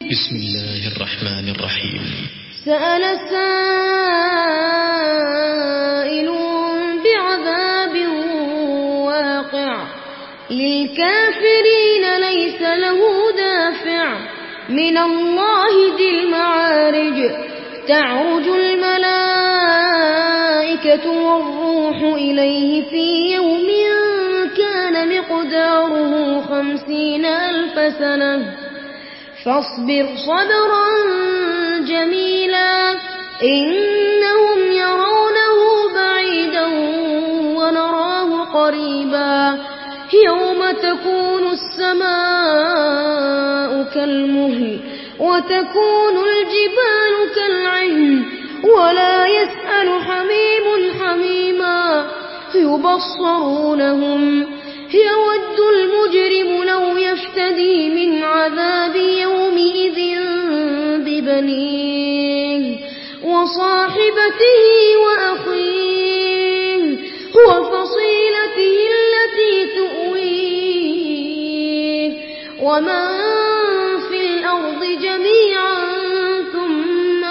بسم الله الرحمن الرحيم. سأل سائل بعذاب واقع للكافرين ليس له دافع من الله ذي المعارج تعرج الملائكة والروح إليه في يوم كان مقداره 50,000 سنة فاصبر صبرا جميلا إنهم يرونه بعيدا ونراه قريبا يوم تكون السماء كالمهل وتكون الجبال كالعهن ولا يسأل حميم حميما يبصرونهم يود المجرم لو يفتدي من عذاب يومئذ ببنيه وصاحبته وأخيه وفصيلته التي تؤويه ومن في الأرض جميعا ثم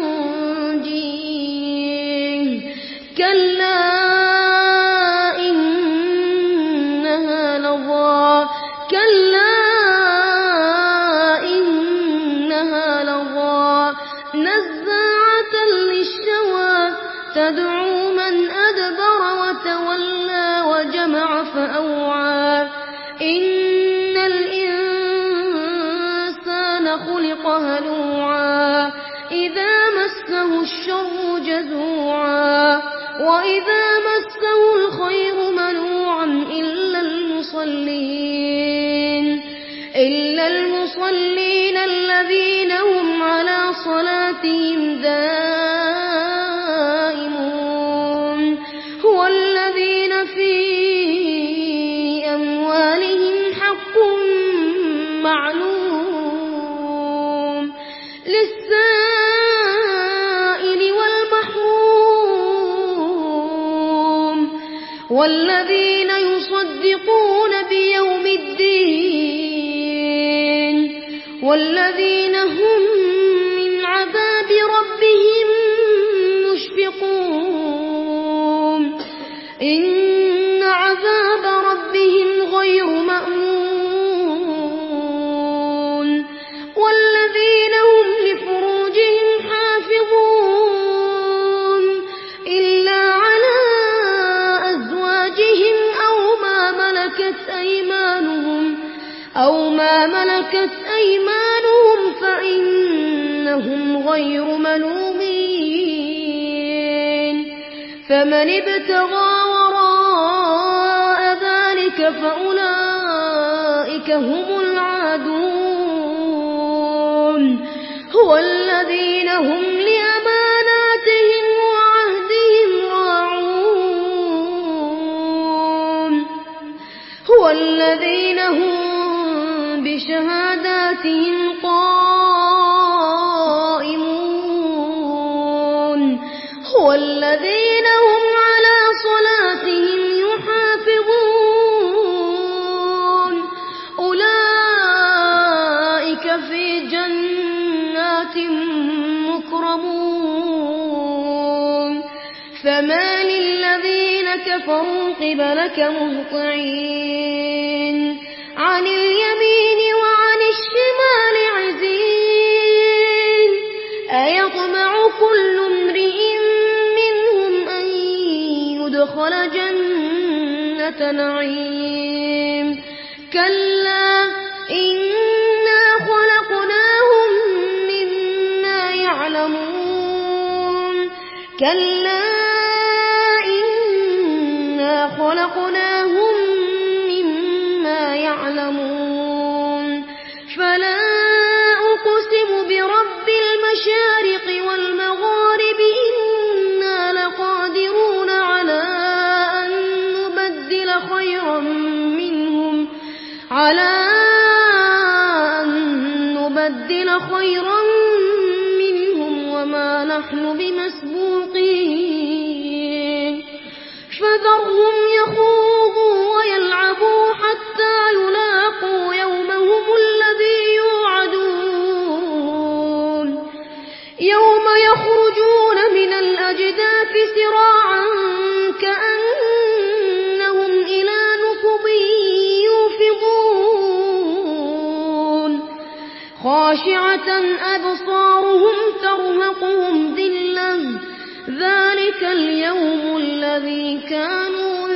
ينجيه كلا إنها لظى نزاعة للشوى تدعو من أدبر وتولى وجمع فأوعى إن الإنسان خلق هلوعا إذا مسه الشر جزوعا وإذا مسه الخير منوعا إلا المصلين الذين هم على صلاتهم دائمون والذين في أموالهم حق معلوم للسائل والمحروم والذين يصدقون بيوم الدين والذين هم من عذاب ربهم مشفقون إن عذاب ربهم غير مأمون والذين هم لفروجهم حافظون إلا على أزواجهم أو ما ملكت أيمانهم فإنهم غير ملومين فمن ابتغى وراء ذلك فأولئك هم العادون والذين هم لأماناتهم وعهدهم راعون والذين هم بشهاداتهم قائمون والذين هم على صلاتهم يحافظون أولئك في جنات مكرمون فما للذين كفروا قبلك مهطعين عن اليمين وعن الشمال عزين أيطمع كل امرئ منهم أن يدخل جنة نعيم كلا إنا خلقناهم مما يعلمون كلا إنا خلقناهم يعلمون فلا أقسم برب المشارق والمغارب إنا لقادرون على أن نبدل خيرا منهم وما نحن بمسبوقين فذرهم يخوضوا ويلعبوا حتى يلاقوا يومهم الذي يوعدون يوم يخرجون من الأجداث سراعا كأنهم إلى نصب يوفضون خاشعة أبصارهم ترهقهم ذلة ذلك اليوم الذي كانوا